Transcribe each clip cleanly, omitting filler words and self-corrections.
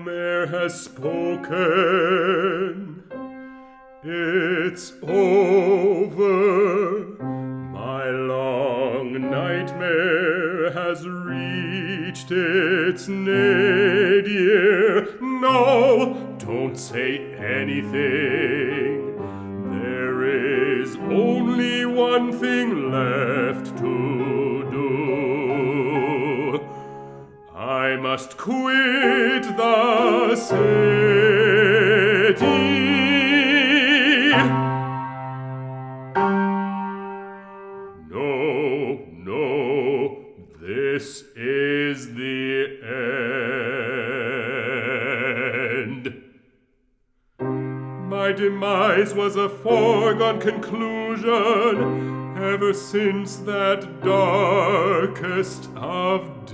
mayor has spoken. It's over. My long nightmare has reached its nadir. No, don't say anything. There is only one thing left to do. I must quit the city. No, this is the end. My demise was a foregone conclusion ever since that darkest of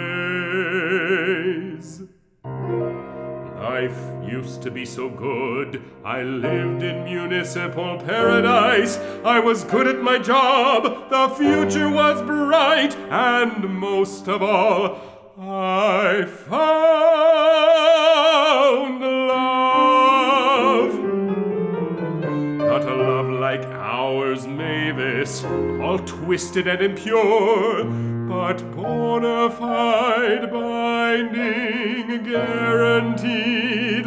days. Life used to be so good. I lived in municipal paradise. I was good at my job. The future was bright. And most of all, I found love. Not a love like ours, Mavis, all twisted and impure, but bona fide, binding, guaranteed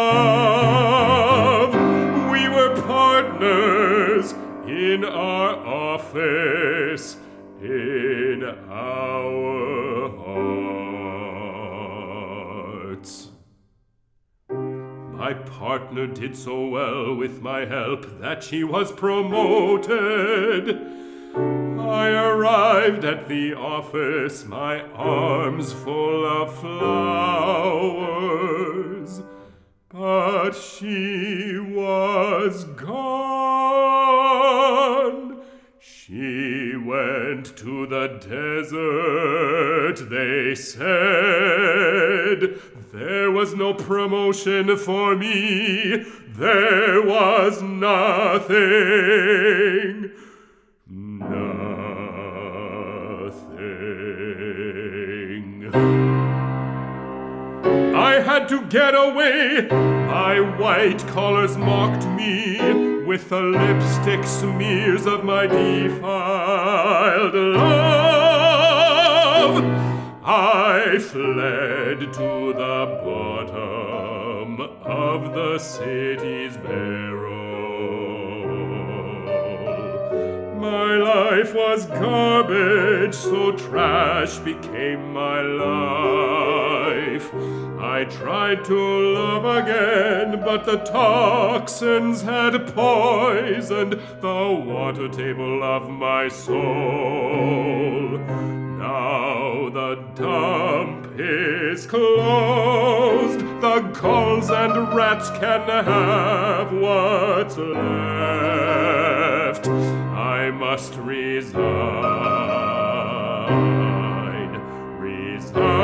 love. We were partners in our office, in our hearts. My partner did so well with my help that she was promoted. I arrived at the office, my arms full of flowers, but she was gone. She went to the desert, they said. There was no promotion for me. There was nothing. I had to get away. My white collars mocked me with the lipstick smears of my defiled love. I fled to the bottom of the city's barrel. My life was garbage, so trash became my life. I tried to love again, but the toxins had poisoned the water table of my soul. Now the dump is closed. The gulls and rats can have what's left. I must resign.